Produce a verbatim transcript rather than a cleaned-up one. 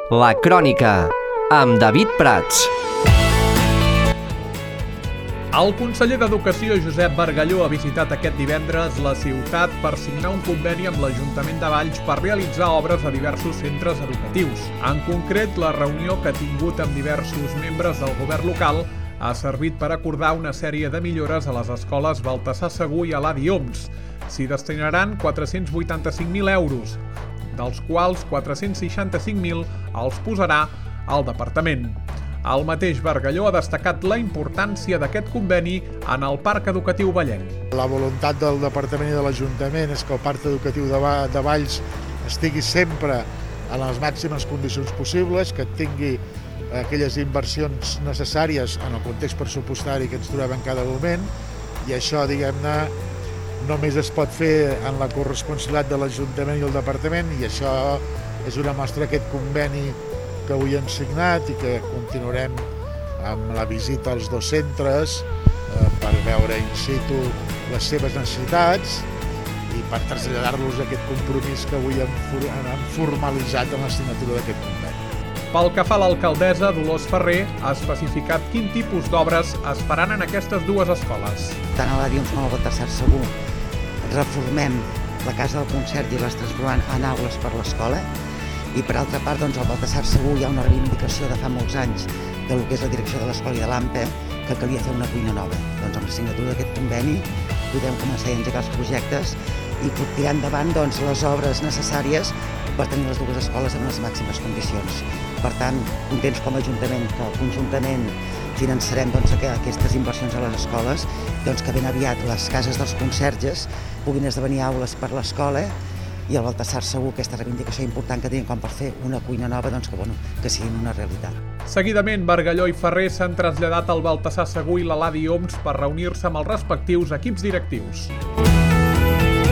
La Crònica, amb David Prats. El conseller d'Educació, Josep Bargalló, ha visitat aquest divendres la ciutat per signar un conveni amb l'Ajuntament de Valls per realitzar obres a diversos centres educatius. En concret, la reunió que ha tingut amb diversos membres del govern local ha servit per acordar una sèrie de millores a les escoles Baltasar Segur i Eladi Homs. S'hi destinaran quatre-cents vuitanta-cinc mil euros, dels quals quatre-cents seixanta-cinc mil els posarà el departament. El mateix Bargalló ha destacat la importància d'aquest conveni en el parc educatiu vallenc. La voluntat del departament i de l'Ajuntament és que el parc educatiu de, Va de Valls estigui sempre en les màximes condicions possibles, que tingui aquelles inversions necessàries en el context pressupostari que ens trobem en cada moment, i això, diguem-ne, només es pot fer en la corresponsabilitat de l'Ajuntament i el departament, i això és una mostra d'aquest conveni que avui hem signat i que continuarem amb la visita als dos centres eh, per veure in situ les seves necessitats i per traslladar-los aquest compromís que avui hem, hem formalitzat en la signatura d'aquest conveni. Pel que fa a l'alcaldessa, Dolors Ferrer ha especificat quin tipus d'obres es faran en aquestes dues escoles. Tant a l'Eladi Homs com al Baltasar Segur reformem la casa del concert i les transformem en aules per l'escola. I per altra part, doncs, al Baltasar Segur hi ha una reivindicació de fa molts anys del que és la direcció de l'escola i de l'A M P E, que calia fer una cuina nova. Doncs amb la signatura d'aquest conveni podem començar a engegar els projectes i tirar endavant doncs, les obres necessàries per tenir les dues escoles en les màximes condicions. Per tant, contents com a Ajuntament que conjuntament finançarem doncs, aquestes inversions a les escoles, doncs, que ben aviat les cases dels conserges puguin esdevenir aules per l'escola, i el Baltasar Segur, aquesta reivindicació important que tenim com per fer una cuina nova, doncs que, bueno, que sigui una realitat. Seguidament, Bargalló i Ferrer s'han traslladat al Baltasar Segur i l'Eladi Homs per reunir-se amb els respectius equips directius.